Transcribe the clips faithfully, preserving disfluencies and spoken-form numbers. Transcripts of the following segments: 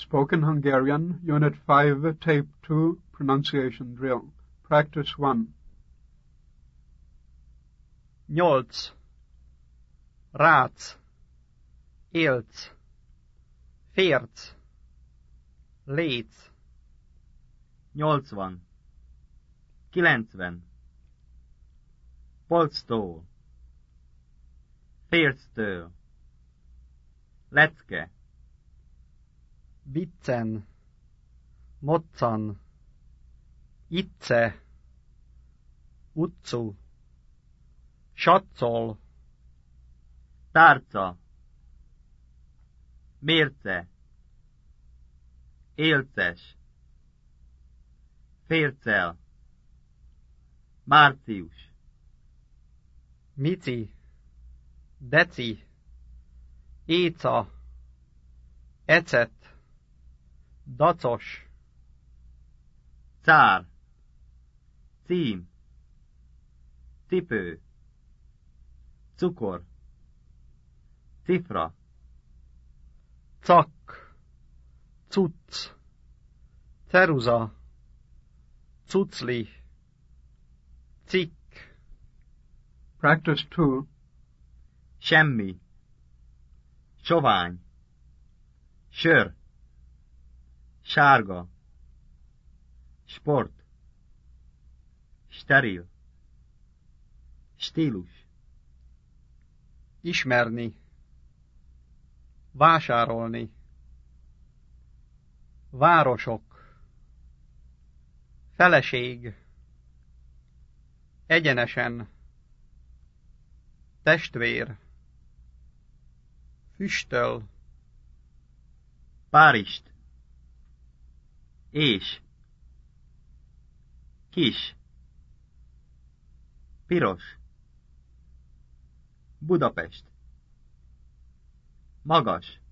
Spoken Hungarian, Unit five, Tape two, Pronunciation Drill. Practice one. Nyolc. Rác. Élc. Férc. Léc. Nyolcvan. Kilencven. Polctól. Férctől. Lecke. Viccen. Moccan. Itce. Utcu. Saccol. Tárca. Mérce. Élces. Fércel. Március. Mici. Deci. Éca. Ecet. Dacos. Cár. Cím. Cipő. Cukor. Cifra. Cak. Cucc. Ceruza. Cucli. Cikk. Practice two. Semmi. Sovány. Sör. Sárga. Sport. Steril. Stílus. Ismerni. Vásárolni. Városok. Feleség. Egyenesen. Testvér. Füstöl. Párist. És. Kis. Piros. Budapest. Magas.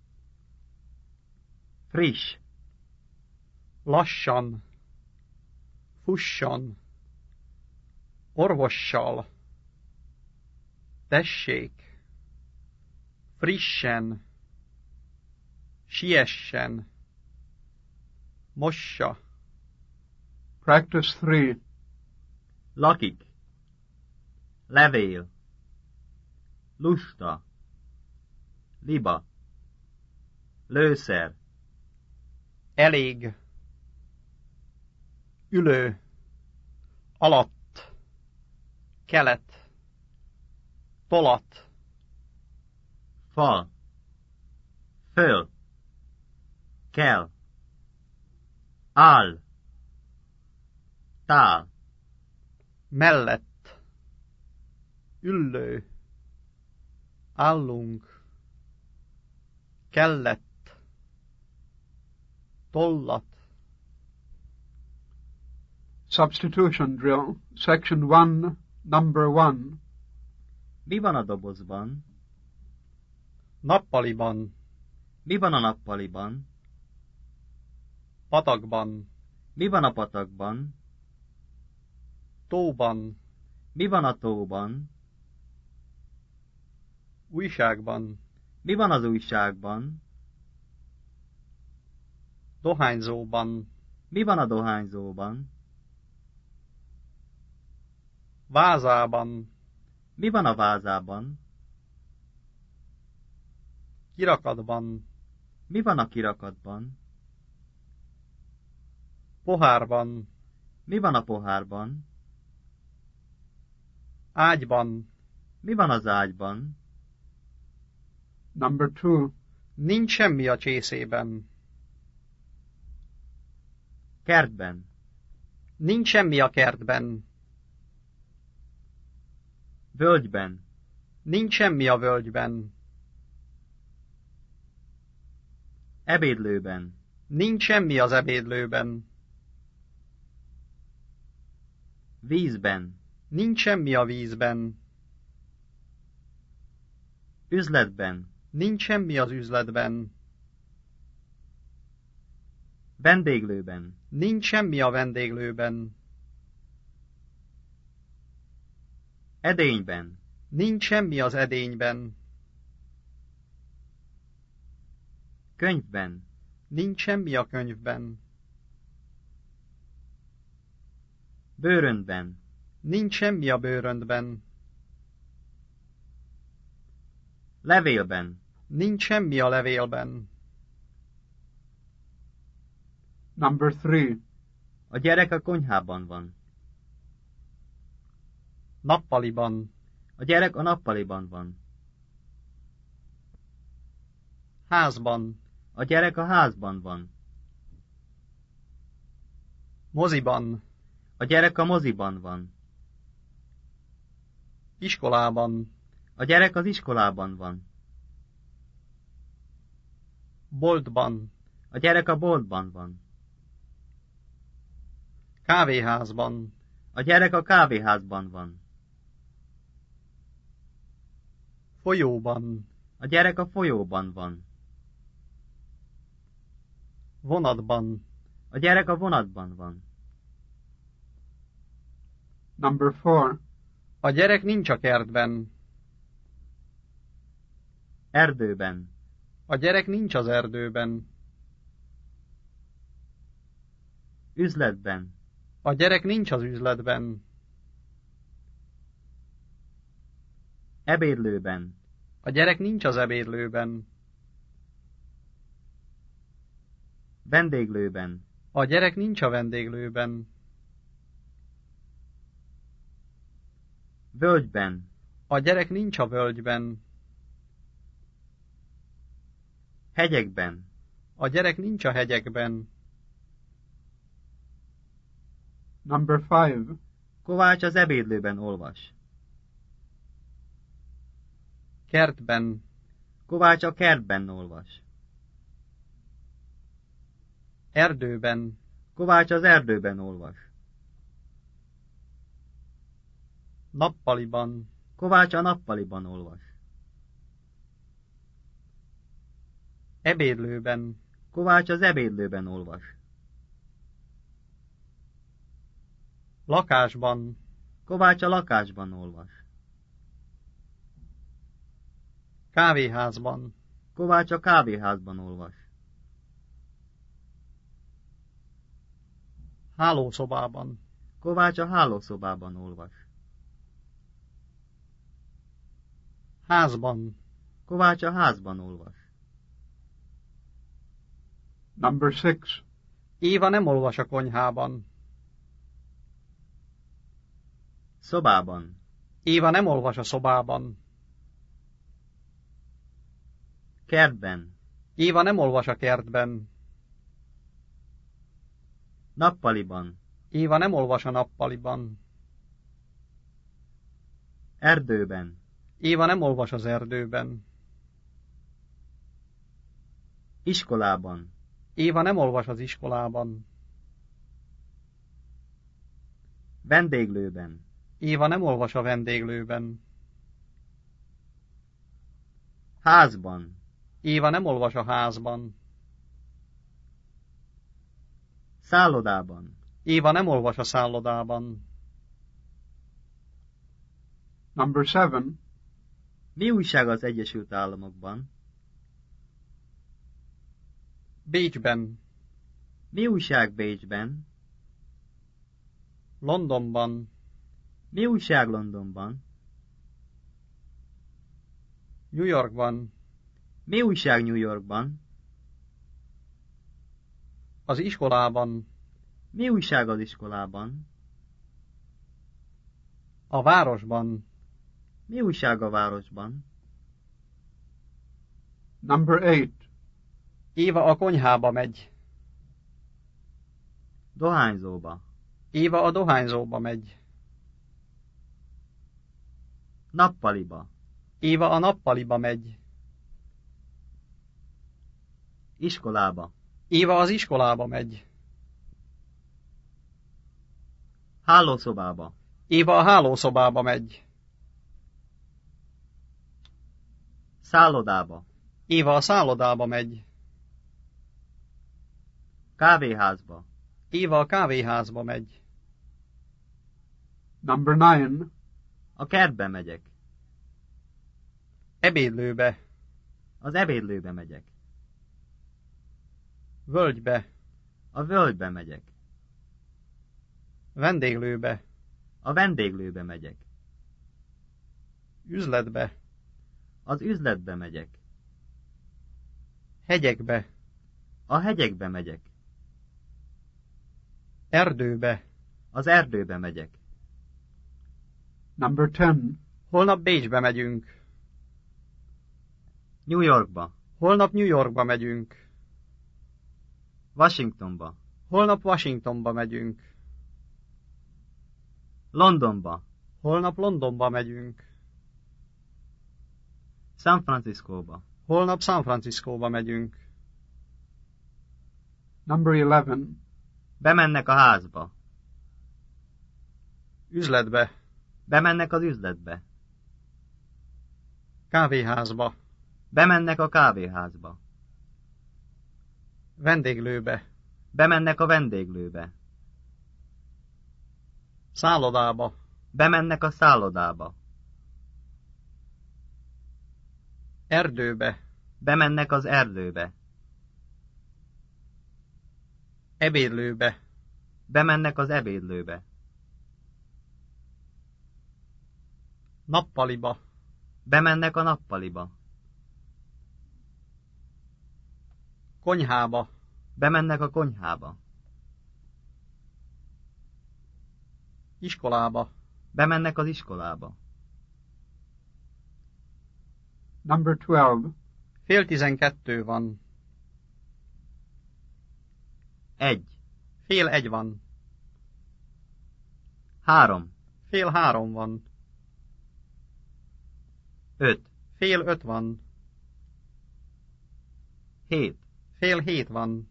Friss. Lassan. Fusson. Orvossal. Tessék. Frissen. Siessen. Mossa. Practice three. Lakik. Levél. Lusta. Liba. Lőszer. Elég. Ülő. Alatt. Kelet. Tolat. Fal. Föl. Kell. Áll. Tál. Mellett. Üllő. Állunk. Kellett. Tollat. Substitution Drill. Section one, Number one. Mi van a dobozban? Nappaliban. Mi van a nappaliban? Patakban. Mi van a patakban? Tóban. Mi van a tóban? Újságban. Mi van az újságban? Dohányzóban. Mi van a dohányzóban? Vázában. Mi van a vázában? Kirakatban. Mi van a kirakatban? Pohárban. Mi van a pohárban? Ágyban. Mi van az ágyban? Number two. Nincs semmi a csészében. Kertben. Nincs semmi a kertben. Völgyben. Nincs semmi a völgyben. Ebédlőben. Nincs semmi az ebédlőben. Vízben. Nincs semmi a vízben. Üzletben. Nincs semmi az üzletben. Vendéglőben. Nincs semmi a vendéglőben. Edényben. Nincs semmi az edényben. Könyvben. Nincs semmi a könyvben. Bőröndben. Nincs semmi a bőröndben. Levélben. Nincs semmi a levélben. Number three. A gyerek a konyhában van. Nappaliban. A gyerek a nappaliban van. Házban. A gyerek a házban van. Moziban. A gyerek a moziban van. Iskolában. A gyerek az iskolában van. Boltban. A gyerek a boltban van. Kávéházban. A gyerek a kávéházban van. Folyóban. A gyerek a folyóban van. Vonatban. A gyerek a vonatban van. Number four. A gyerek nincs a kertben. Erdőben. A gyerek nincs az erdőben. Üzletben. A gyerek nincs az üzletben. Ebédlőben. A gyerek nincs az ebédlőben. Vendéglőben. A gyerek nincs a vendéglőben. Völgyben. A gyerek nincs a völgyben. Hegyekben. A gyerek nincs a hegyekben. Number five. Kovács az ebédlőben olvas. Kertben. Kovács a kertben olvas. Erdőben. Kovács az erdőben olvas. Nappaliban. Kovács a nappaliban olvas. Ebédlőben. Kovács az ebédlőben olvas. Lakásban. Kovács a lakásban olvas. Kávéházban. Kovács a kávéházban olvas. Hálószobában. Kovács a hálószobában olvas. Házban. Kovács a házban olvas. Number six. Éva nem olvas a konyhában. Szobában. Éva nem olvas a szobában. Kertben. Éva nem olvas a kertben. Nappaliban. Éva nem olvas a nappaliban. Erdőben. Éva nem olvas az erdőben. Iskolában. Éva nem olvas az iskolában. Vendéglőben. Éva nem olvas a vendéglőben. Házban. Éva nem olvas a házban. Szállodában. Éva nem olvas a szállodában. Number seven. Mi újság az Egyesült Államokban? Bécsben. Mi újság Bécsben? Londonban. Mi újság Londonban? New Yorkban. Mi újság New Yorkban? Az iskolában. Mi újság az iskolában? A városban. Mi újság a városban? Number eight. Éva a konyhába megy. Dohányzóba. Éva a dohányzóba megy. Nappaliba. Éva a nappaliba megy. Iskolába. Éva az iskolába megy. Hálószobába. Éva a hálószobába megy. Szállodába. Éva a szállodába megy. Kávéházba. Éva a kávéházba megy. Number nine. A kertbe megyek. Ebédlőbe. Az ebédlőbe megyek. Völgybe. A völgybe megyek. Vendéglőbe. A vendéglőbe megyek. Üzletbe. Az üzletbe megyek. Hegyekbe. A hegyekbe megyek. Erdőbe. Az erdőbe megyek. Number ten. Holnap Bécsbe megyünk. New Yorkba. Holnap New Yorkba megyünk. Washingtonba. Holnap Washingtonba megyünk. Londonba. Holnap Londonba megyünk. San Franciscóba. Holnap San Franciscóba megyünk. Number eleven. Bemennek a házba. Üzletbe. Bemennek az üzletbe. Kávéházba. Bemennek a kávéházba. Vendéglőbe. Bemennek a vendéglőbe. Szállodába. Bemennek a szállodába. Erdőbe. Bemennek az erdőbe. Ebédlőbe. Bemennek az ebédlőbe. Nappaliba. Bemennek a nappaliba. Konyhába. Bemennek a konyhába. Iskolába. Bemennek az iskolába. Number twelve. Fél tizenkettő van. Egy. Fél egy van. Három. Fél három van. Öt. Fél öt van. Hét. Fél hét van.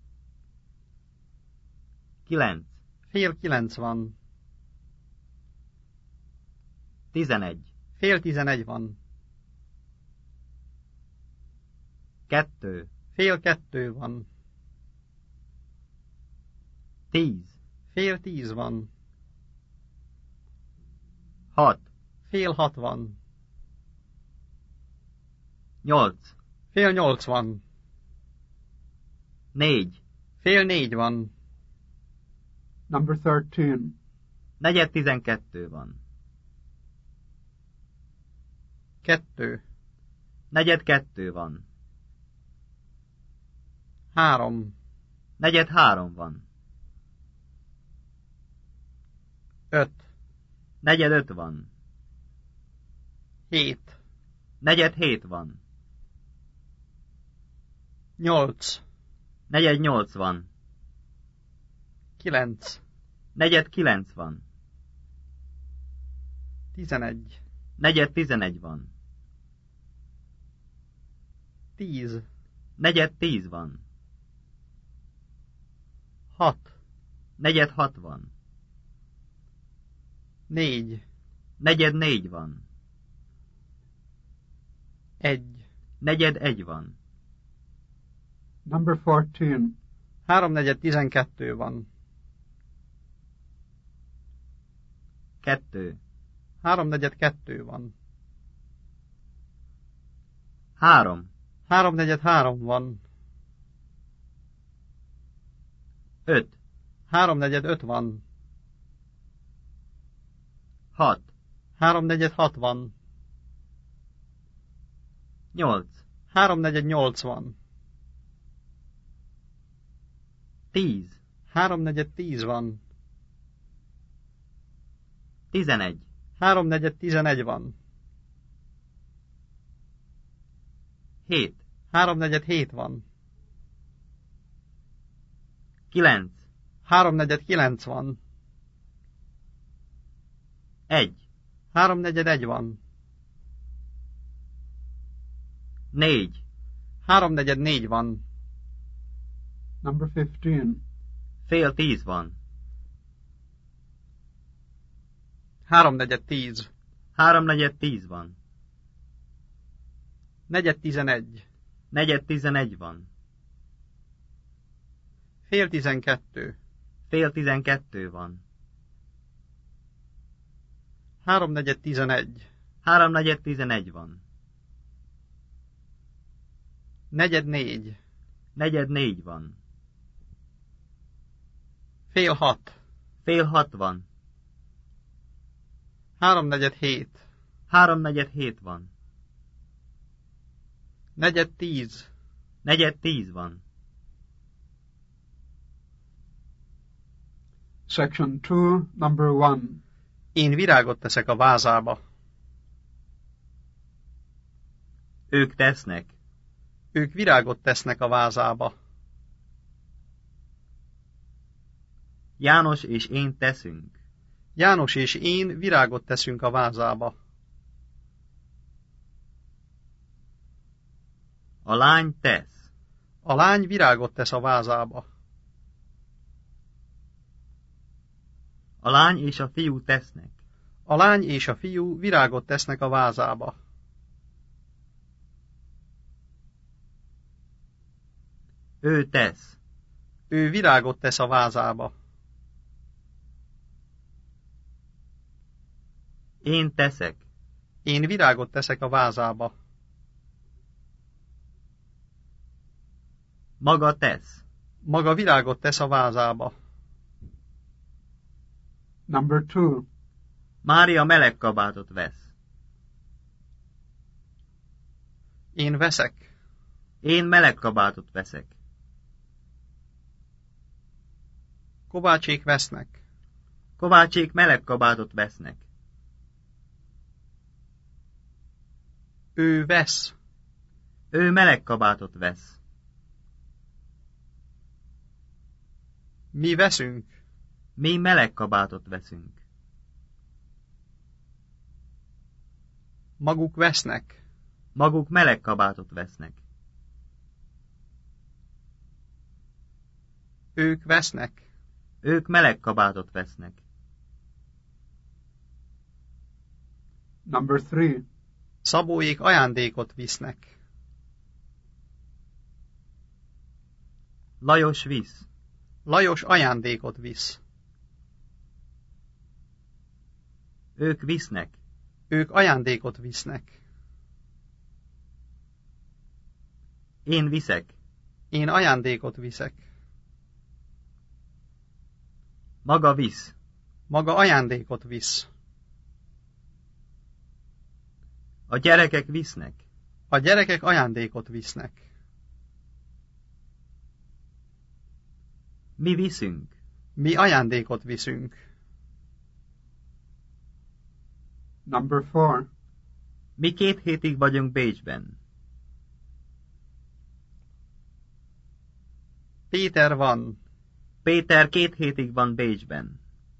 Kilenc. Fél kilenc van. Tizenegy. Fél tizenegy van. Kettő. Fél kettő van. Tíz. Fél tíz van. Hat. Fél hat van. Nyolc. Fél nyolc van. Négy. Fél négy van. Number thirteen. Negyed tizenkettő van. Kettő. Negyed kettő van. Három. Negyed három van. Öt. Negyed öt van. Hét. Negyed hét van. Nyolc. Negyed nyolc van. Kilenc. Negyed kilenc van. Tizenegy. Negyed tizenegy van. Tíz. Negyed tíz van. Hat. Negyed hat van. Négy. Negyed négy van. Egy. Negyed egy van. Number fourteen. Háromnegyed tizenkettő van. Kettő. Háromnegyed kettő van. Három. Háromnegyed három van. Öt. Háromnegyed öt van. Hat. Háromnegyed hat van. Nyolc. Háromnegyed nyolc van. Tíz. Háromnegyed tíz van. Tizenegy. Háromnegyed tizenegy van. Hét. Háromnegyed hét van. Kilenc. Háromnegyed kilenc van. Egy. Háromnegyed egy van. Négy. Háromnegyed négy van. Number fifteen. Fél tíz van. Háromnegyed tíz. Háromnegyed tíz van. Negyed tizenegy. Negyed tizenegy van. Fél tizenkettő. Fél tizenkettő van. Háromnegyed tizenegy. Háromnegyed tizenegy van. Negyed négy. Negyed négy van. Fél hat. Fél hat van. Háromnegyed hét. Háromnegyed hét van. Negyed tíz. Negyed tíz van. Section two, number one. Én virágot teszek a vázába. Ők tesznek. Ők virágot tesznek a vázába. János és én teszünk. János és én virágot teszünk a vázába. A lány tesz. A lány virágot tesz a vázába. A lány és a fiú tesznek. A lány és a fiú virágot tesznek a vázába. Ő tesz. Ő virágot tesz a vázába. Én teszek. Én virágot teszek a vázába. Maga tesz. Maga virágot tesz a vázába. Number two. Mária meleg kabátot vesz. Én veszek. Én meleg kabátot veszek. Kovácsék vesznek. Kovácsék meleg kabátot vesznek. Ő vesz. Ő meleg kabátot vesz. Mi veszünk. Mi meleg kabátot veszünk. Maguk vesznek. Maguk meleg kabátot vesznek. Ők vesznek. Ők meleg kabátot vesznek. Number three. Szabóék ajándékot visznek. Lajos visz. Lajos ajándékot visz. Ők visznek. Ők ajándékot visznek. Én viszek. Én ajándékot viszek. Maga visz. Maga ajándékot visz. A gyerekek visznek. A gyerekek ajándékot visznek. Mi viszünk. Mi ajándékot viszünk. Number four. Mi két hétig vagyunk Bécsben. Péter van. Péter két hétig van Bécsben.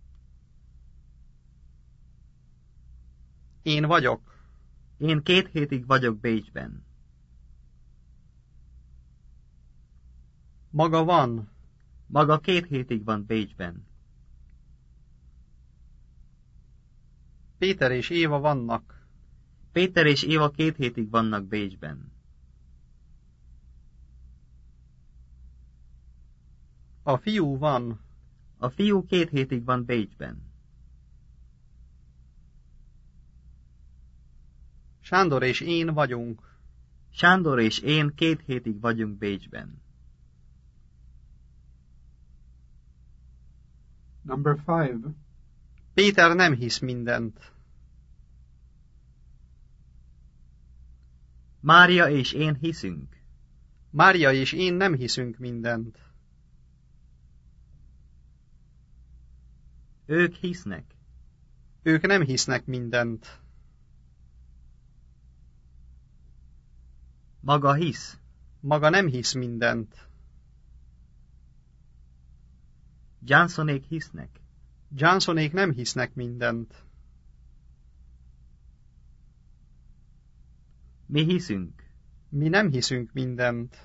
Én vagyok. Én két hétig vagyok Bécsben. Maga van. Maga két hétig van Bécsben. Péter és Éva vannak. Péter és Éva két hétig vannak Bécsben. A fiú van. A fiú két hétig van Bécsben. Sándor és én vagyunk. Sándor és én két hétig vagyunk Bécsben. Number five. Péter nem hisz mindent. Mária és én hiszünk. Mária és én nem hiszünk mindent. Ők hisznek. Ők nem hisznek mindent. Maga hisz. Maga nem hisz mindent. Johnsonék hisznek. Johnsonék nem hisznek mindent. Mi hiszünk. Mi nem hiszünk mindent.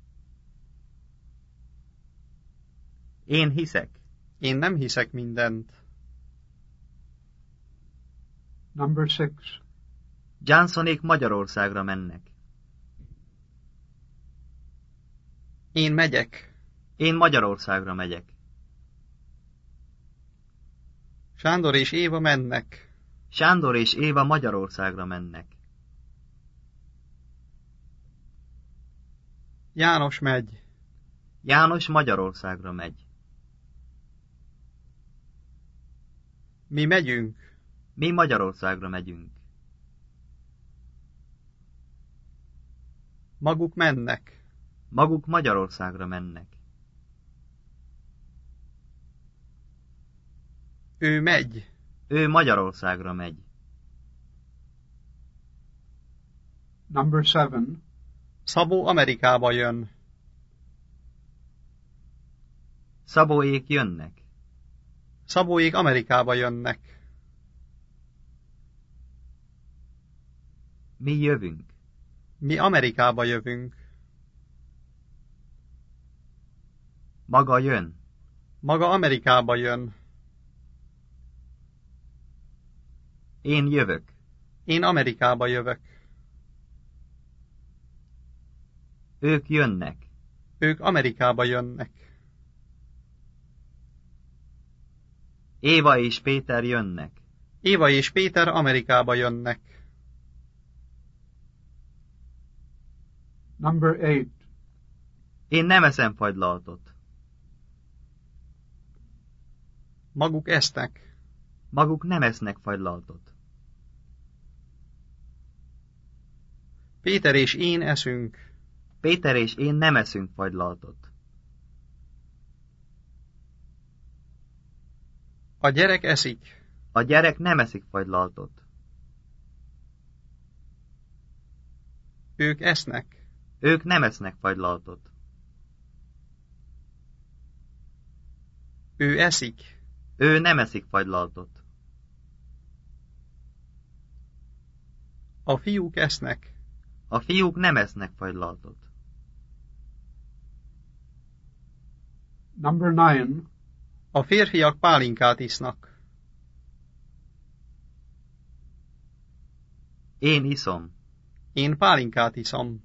Én hiszek. Én nem hiszek mindent. Number six. Johnsonék Magyarországra mennek. Én megyek. Én Magyarországra megyek. Sándor és Éva mennek. Sándor és Éva Magyarországra mennek. János megy. János Magyarországra megy. Mi megyünk. Mi Magyarországra megyünk. Maguk mennek. Maguk Magyarországra mennek. Ő megy. Ő Magyarországra megy. Number seven. Szabó Amerikába jön. Szabóék jönnek. Szabóék Amerikába jönnek. Mi jövünk. Mi Amerikába jövünk. Maga jön. Maga Amerikába jön. Én jövök. Én Amerikába jövök. Ők jönnek. Ők Amerikába jönnek. Éva és Péter jönnek. Éva és Péter Amerikába jönnek. Number eight. Én nem eszem fagylaltot. Maguk esznek. Maguk nem esznek fagylaltot. Péter és én eszünk. Péter és én nem eszünk fagylaltot. A gyerek eszik. A gyerek nem eszik fagylaltot. Ők esznek. Ők nem esznek fagylaltot. Ő eszik. Ő nem eszik fagylaltot. A fiúk esznek. A fiúk nem esznek fagylaltot. Number nine. A férfiak pálinkát isznak. Én iszom. Én pálinkát iszom.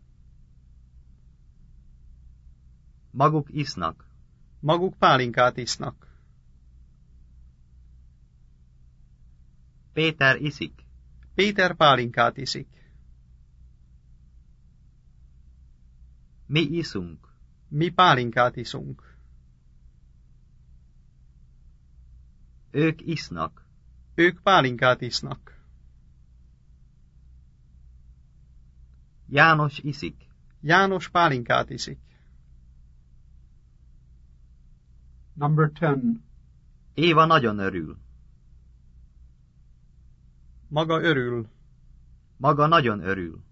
Maguk isznak. Maguk pálinkát isznak. Péter iszik. Péter pálinkát iszik. Mi iszunk. Mi pálinkát iszunk. Ők isznak. Ők pálinkát isznak. János iszik. János pálinkát iszik. Number ten. Éva nagyon örül. Maga örül. Maga nagyon örül.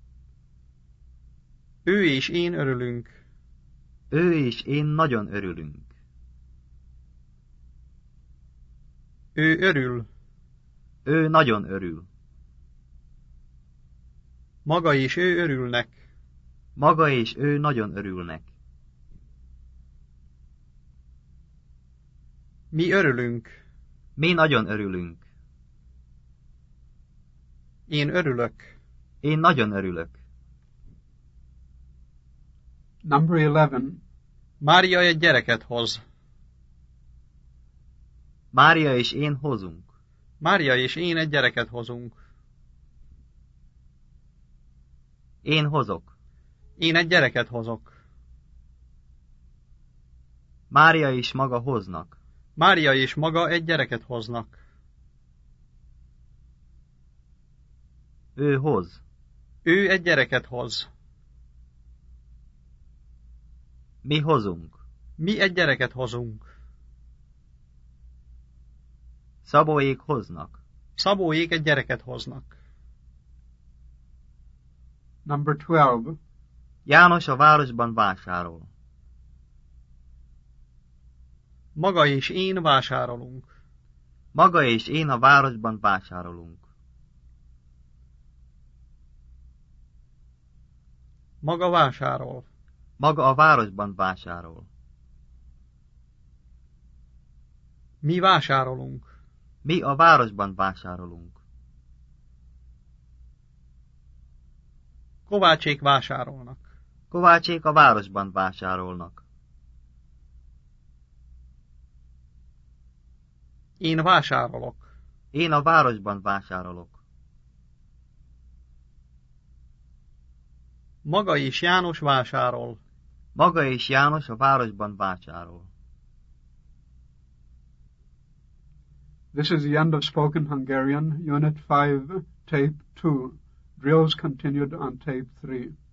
Ő és én örülünk. Ő és én nagyon örülünk. Ő örül. Ő nagyon örül. Maga és ő örülnek. Maga és ő nagyon örülnek. Mi örülünk. Mi nagyon örülünk. Én örülök. Én nagyon örülök. Number eleven. Mária egy gyereket hoz. Mária és én hozunk. Mária és én egy gyereket hozunk. Én hozok. Én egy gyereket hozok. Mária is maga hoznak. Mária és maga egy gyereket hoznak. Ő hoz. Ő egy gyereket hoz. Mi hozunk. Mi egy gyereket hozunk. Szabóék hoznak. Szabóék egy gyereket hoznak. Number twelve. János a városban vásárol. Maga és én vásárolunk. Maga és én a városban vásárolunk. Maga vásárol. Maga a városban vásárol. Mi vásárolunk. Mi a városban vásárolunk. Kovácsék vásárolnak. Kovácsék a városban vásárolnak. Én vásárolok. Én a városban vásárolok. Maga és János vásárol. Maga és János a városban vásárol. This is the end of Spoken Hungarian, Unit five, Tape two. Drills continued on Tape three.